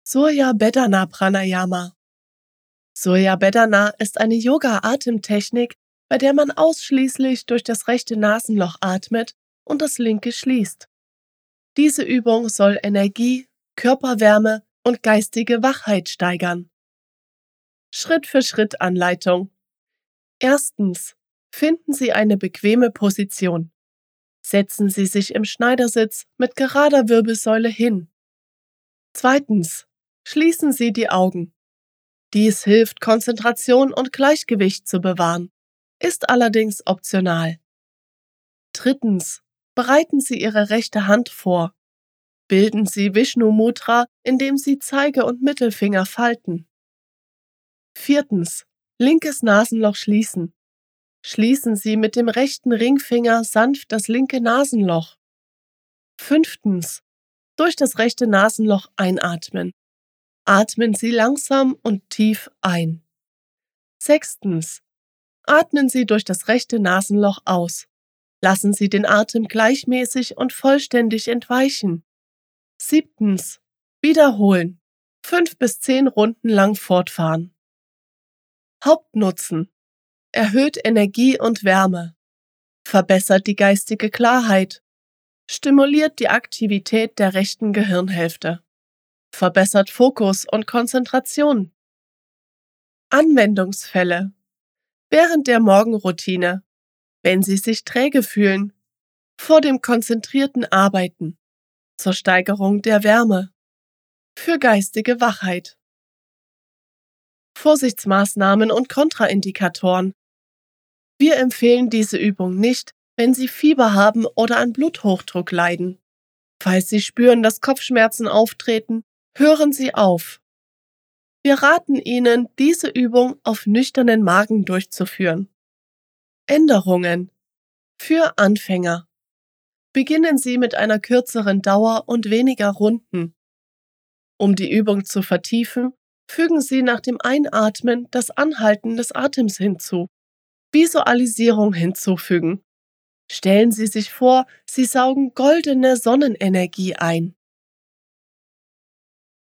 Surya Bedana Pranayama. Surya Bedana ist eine Yoga-Atemtechnik, bei der man ausschließlich durch das rechte Nasenloch atmet und das linke schließt. Diese Übung soll Energie, Körperwärme und geistige Wachheit steigern. Schritt-für-Schritt-Anleitung. Erstens. Finden Sie eine bequeme Position. Setzen Sie sich im Schneidersitz mit gerader Wirbelsäule hin. Zweitens. Schließen Sie die Augen. Dies hilft, Konzentration und Gleichgewicht zu bewahren, ist allerdings optional. Drittens. Bereiten Sie Ihre rechte Hand vor. Bilden Sie Vishnu Mudra, indem Sie Zeige- und Mittelfinger falten. Viertens. Linkes Nasenloch schließen. Schließen Sie mit dem rechten Ringfinger sanft das linke Nasenloch. Fünftens. Durch das rechte Nasenloch einatmen. Atmen Sie langsam und tief ein. Sechstens. Atmen Sie durch das rechte Nasenloch aus. Lassen Sie den Atem gleichmäßig und vollständig entweichen. Siebtens. Wiederholen. 5 bis 10 Runden lang fortfahren. Hauptnutzen. Erhöht Energie und Wärme. Verbessert die geistige Klarheit. Stimuliert die Aktivität der rechten Gehirnhälfte. Verbessert Fokus und Konzentration. Anwendungsfälle. Während der Morgenroutine. Wenn Sie sich träge fühlen. Vor dem konzentrierten Arbeiten. Zur Steigerung der Wärme. Für geistige Wachheit. Vorsichtsmaßnahmen und Kontraindikatoren. Wir empfehlen diese Übung nicht, wenn Sie Fieber haben oder an Bluthochdruck leiden. Falls Sie spüren, dass Kopfschmerzen auftreten, hören Sie auf. Wir raten Ihnen, diese Übung auf nüchternen Magen durchzuführen. Änderungen. Für Anfänger. Beginnen Sie mit einer kürzeren Dauer und weniger Runden. Um die Übung zu vertiefen, fügen Sie nach dem Einatmen das Anhalten des Atems hinzu. Visualisierung hinzufügen. Stellen Sie sich vor, Sie saugen goldene Sonnenenergie ein.